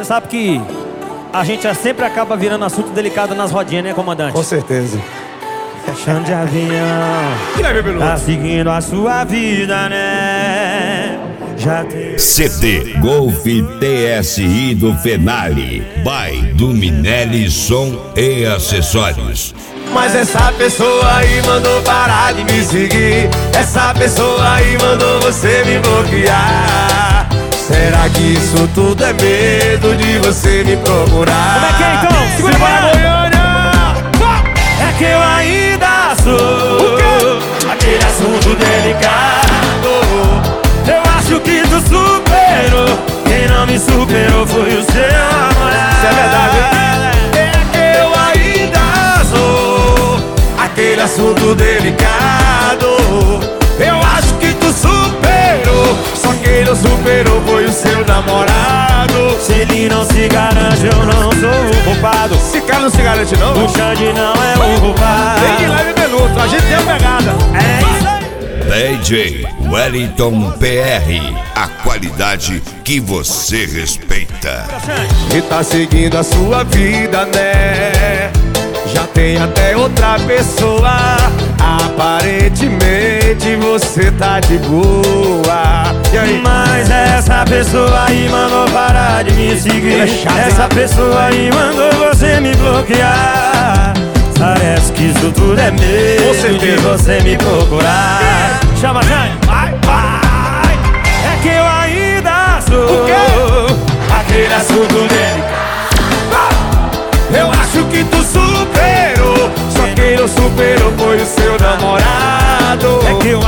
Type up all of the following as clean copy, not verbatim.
Você sabe que a gente sempre acaba virando assunto delicado nas rodinhas, né, comandante? Com certeza. Chão de avião, tá seguindo a sua vida, né? Já tem... CD Golf TSI do Fenale, by do Minelli Som e Acessórios. Mas essa pessoa aí mandou parar de me seguir. Essa pessoa aí mandou você me bloquear. Será que isso tudo é medo de você me procurar? Como é que é então? Segura para Goiânia! É que eu ainda sou aquele assunto delicado. Eu acho que tu superou. Quem não me superou foi o seu namorado. Isso é verdade, hein? É que eu ainda sou aquele assunto delicado. Eu acho que tu superou. Só quem não superou foi o seu namorado. Se ele não se garante, eu não sou o culpado. Esse cara não se garante não? O Xande não é o culpado. Tem que ir lá e minuto, a gente tem a pegada. É isso aí. DJ Wellington PR, a qualidade que você respeita. E tá seguindo a sua vida, né? Já tem até outra pessoa. Aparentemente você tá de boa. E aí? Mas essa pessoa aí mandou parar de me seguir. Essa pessoa aí mandou você me bloquear. Parece que isso tudo é medo de você me procurar. Chama, Jane, vai, vai. É que eu ainda sou aquele assunto delicado. Eu acho que tu superou. Só quem não superou foi o seu namorado. É que eu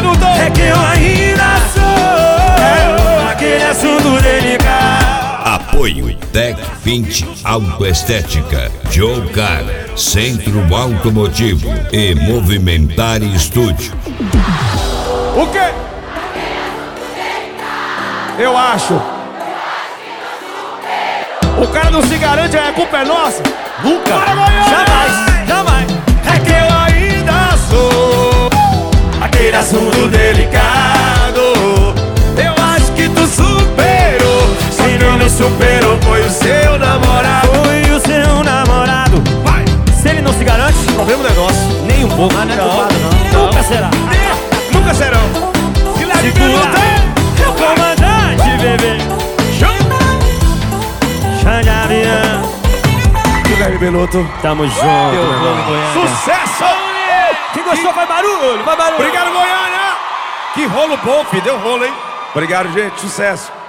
ainda sou aquele assunto delicado. Apoio Tec 20 Autoestética, Joe Car, Centro Automotivo e Movimentar Estúdio. O quê? Eu acho. O cara não se garante, a culpa é nossa? Nunca, Jamais, jamais. É que eu ainda sou aquele assunto delicado. Eu acho que tu superou. Só quem não superou foi o seu namorado. Foi o seu namorado. Vai! Se ele não se garante, O problema não é nosso. nem um pouco. Mas não é culpado, não. Nunca será. Nunca serão. Segura, o comandante, bebê. Xande Avião. Guilherme Beloto. Tamo junto, meu irmão. Sucesso! Quem gostou, vai barulho, vai barulho. Obrigado, Goiânia! Que rolo bom, filho. Deu rolo, hein? Obrigado, gente. Sucesso.